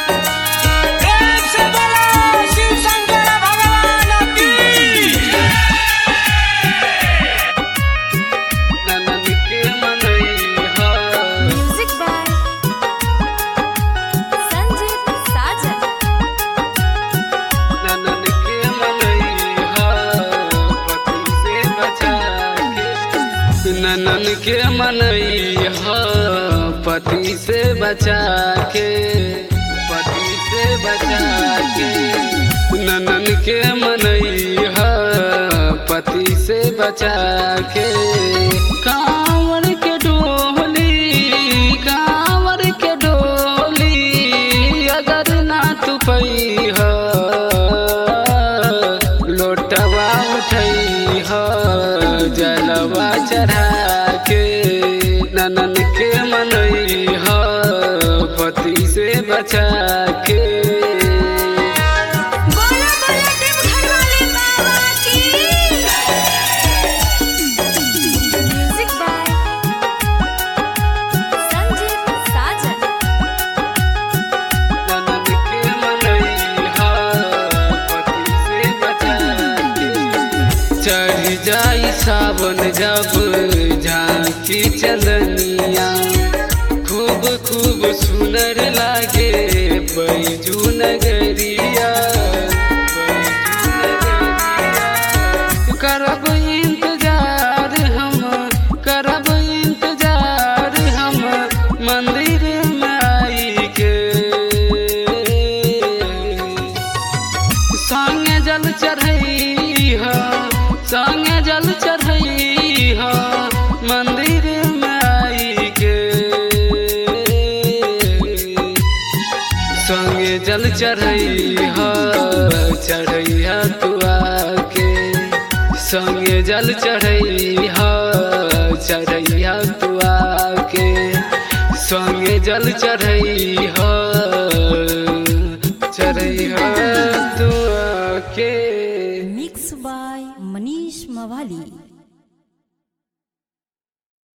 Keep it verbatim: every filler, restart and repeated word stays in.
प्रेम से बोलो शिव शंकर भगवान की। ननन के मनैहा म्यूजिक बाय संजीत साजन। ननन के मनैहा पति से बचा के। ननन के मनैहा पति से बचा के, पति से बचा के। ननन के मनैहा पति से बचा के। कांवर के डोली, कांवर के डोली अगर ना तू पैहा, लोटवा उठैहा जलवा चढ़ा के। ननन के मनैहा पति से बचा के। बोलो बोलो देवघर वाले बाबा की। Music by Sanjeet Sajan. ननन के मनैहा पति से बचा के। चढ़ जाई सावन जब झांकी चंदनिया, खूब खूब सुनर लागे बैजू नगरिया, बैजू नगरिया। करब इंतजार हम, करब इंतजार हम मंदिर में आई के। संगे जल चढ़ैहा, संगे जल चढ़ैहा मंदिर में आई के। संगे जल चढ़ैहा, चढ़ैहा तू आके। संगे जल चढ़ैहा, चढ़ैहा तू आके। संगे जल चढ़ैहा, चढ़ैहा तू आके। मिक्स बाय मनीष मवाली।